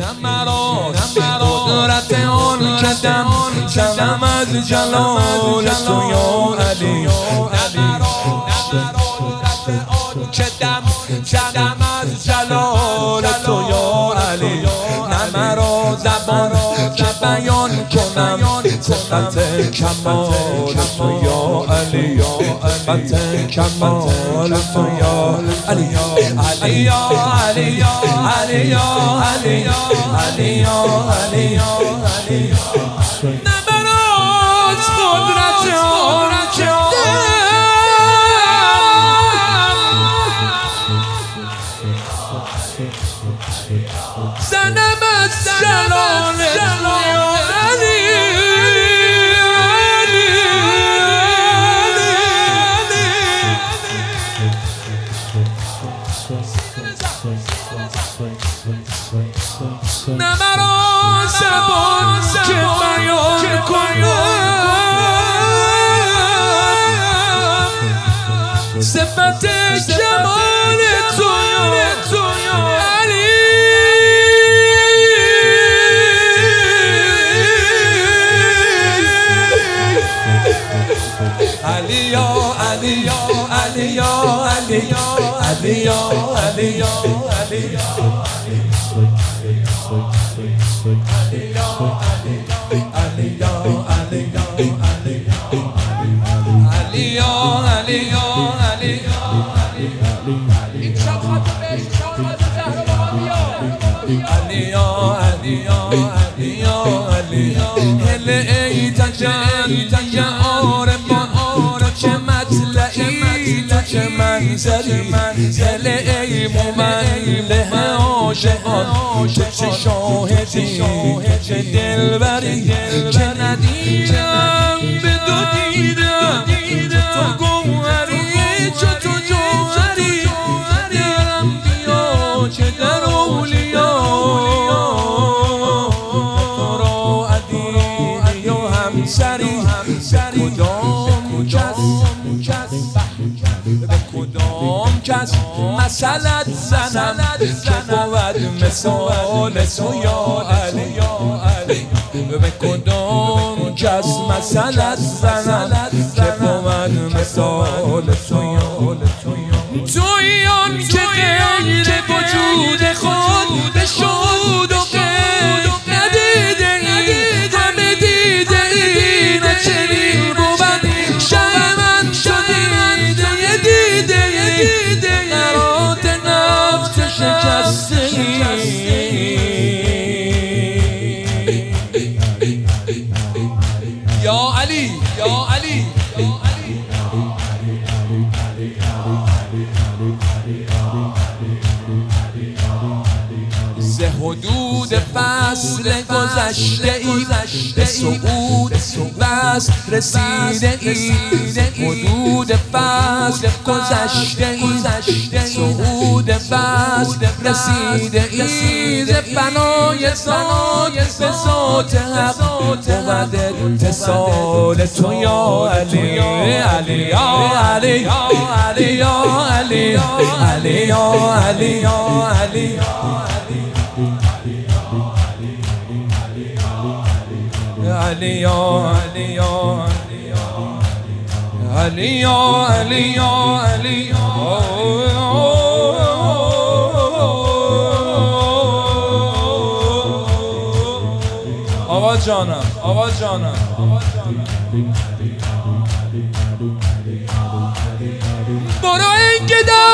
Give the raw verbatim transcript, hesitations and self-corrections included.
مرا قدرت آن کدم شدم از جلال تو یا علی کدم شدم از جلال تو یا علی نه مرا زبان که بیان کنم صفت کمال تو یا علی صفت کمال تو یا علی علی یا علی یا علی یا علی یا علی یا علی یا علی نه مرا قدرت آن زنم از جلال تو یا علی نه مرا زبان که بیان کنم صفت کمال تو یا علی علی یا علی یا علی یا علی یا علی یا علی یا علی دل ای مملح عاشقان تو چه شاهدی چه دلبری که ندیدم به دو دیدم تو گوهری چو تو جوهری در انبیا چه در اولیا تو را عدیدی و همسری کدام کس به کدام کس مسئلت زنم که بود مثال تو یا علی به کدام کس مسئلت زنم که بود مثال تو یا تویی آن که غیر وجود خود به شهود و غیر ندیده ای همه دیده ای نچنین بود شب من شدی دیده دیده نرات نفس شکسته یا علی یا علی ز حدود فصل گذشته ای به صعود بس رسیده ای حدود فصل گذشته ای به صعود بس رسیده ای ز فنای ذات به ذات حق بود اتصال تو یا علی علی یا علی یا علی یا علی علی یا علی یا علی علی یا علی یا علی یا علی یا علی آقا جانم آقا جانم برو این گدا